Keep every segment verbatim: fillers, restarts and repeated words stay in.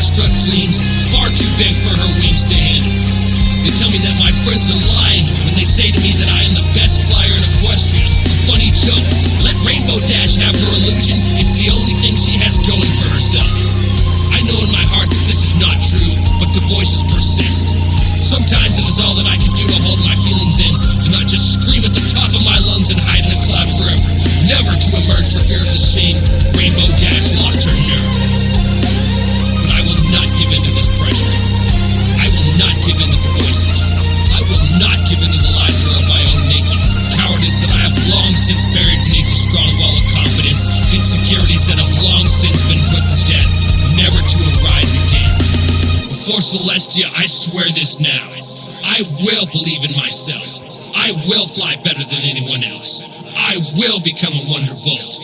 starstruck dreams, far too big for her wings to handle. They tell me that my friends are lying when they say to me that I am the best flyer in Equestria. A funny joke. Let Rainbow Dash have her illusion. It's the only thing she has going for herself. I know in my heart that this is not true, but the voices persist. Sometimes it is all that I can do to hold my feelings in, to not just scream at the top of my lungs and hide in a cloud forever, never to emerge for fear of the shame. Rainbow Dash lost her nerve. But I will not give in to this pressure. I will not give in to the voices. I will not give in to the lies that are of my own making. Cowardice that I have long since buried beneath a strong wall of confidence. Insecurities that have long since been put to death, never to arise again. Before Celestia, I swear this now. I will believe in myself. I will fly better than anyone else. I will become a Wonderbolt.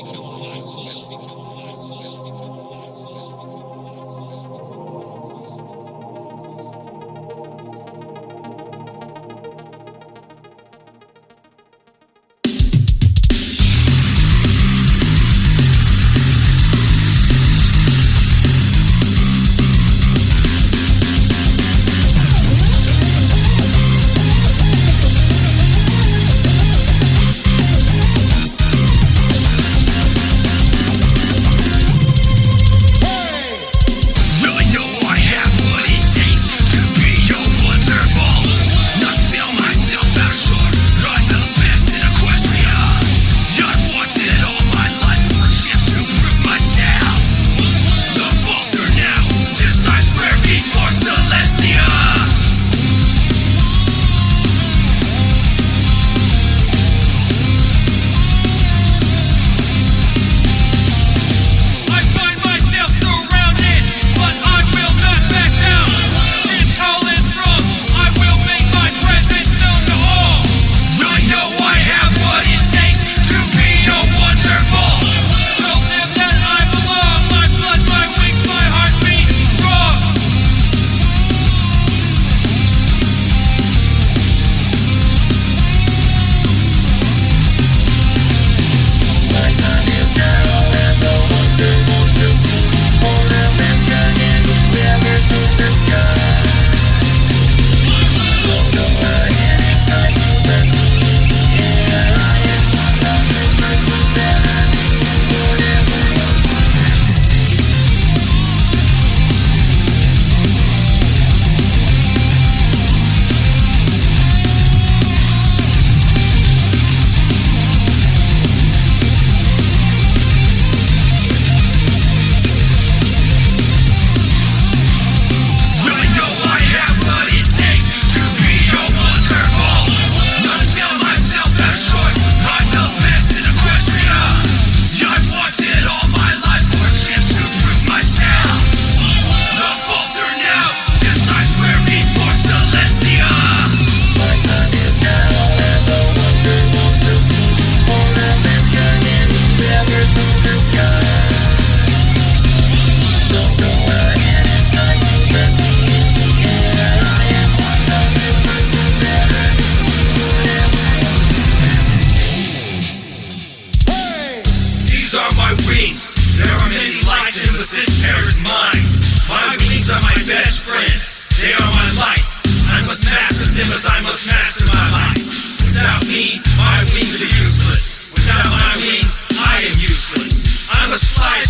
My wings are useless. Without my wings, I am useless. I must fly